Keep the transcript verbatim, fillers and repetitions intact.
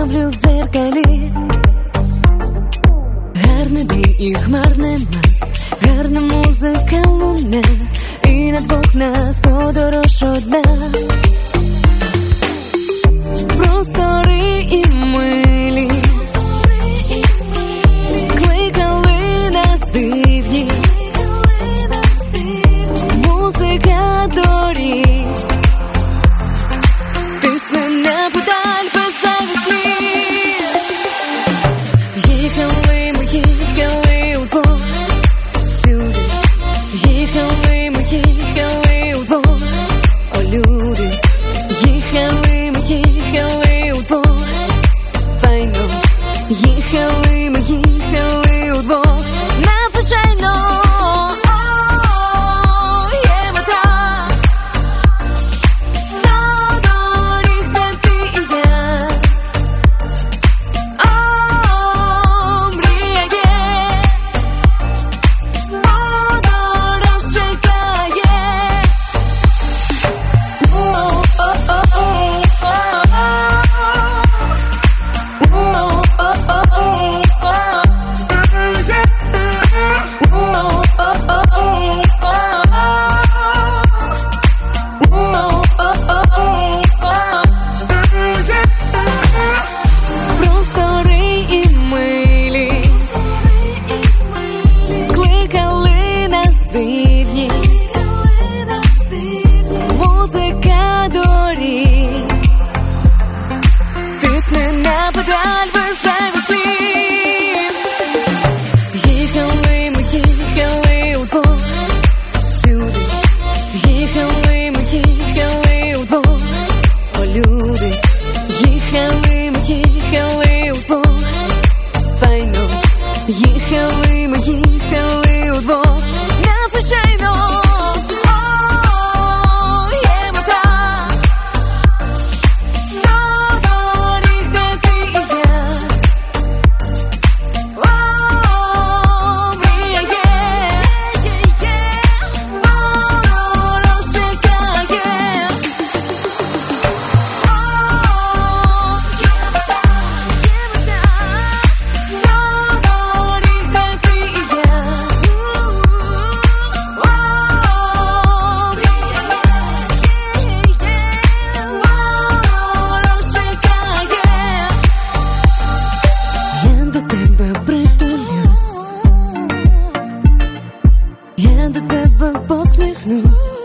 ставлю в дзеркалі. Гарний день і хмар нема, гарна музика луне, і на двох нас подорож одна. Простори і милі кликали нас дивні, музика доріг тисне на педаль без зайвих слів. Їхали ми, їхали удвох сюди, їхали ми, їхали удвох, о люди. Їхали ми, їхали удвох, файно. Їхали ми, їхали удвох, надзвичайно. Музика доріг тисне на педаль без зайвих слів. Їхали ми, їхали удвох сюди, їхали ми, їхали удвох, о люди. Їхали ми, їхали удвох, файно. Їхали ми, їхали удвох, надзвичайно. Я до тебе посміхнусь.